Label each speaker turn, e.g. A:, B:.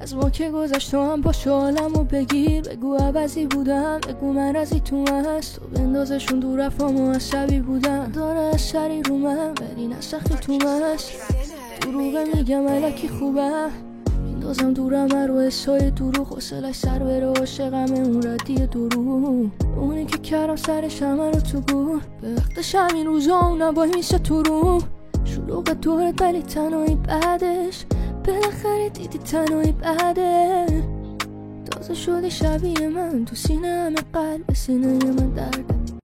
A: از ما که گذشت تو هم پاشو حالمو بگیر. بگو عوضی بودم، بگو من از تو هست. تو بندازشون دور رفامو عصبی بودم. داره از سری رو من ولی نسخی تو هست. دروغه میگم الکی خوبم، میندازم دورم رو حسای دروغ. حوصله‌اش سر بره عاشقم اون ردی دروغ. اونی که کردم سرش همه رو تو گور. به وقتش همین روزا اونم وای میشه تو رو. شلوغ دورت ولی تنهایی بعدش بالاخره دیدی تنهایی بعده. تازه شدی شبیه من تو سینه همه قلب سینه من درده.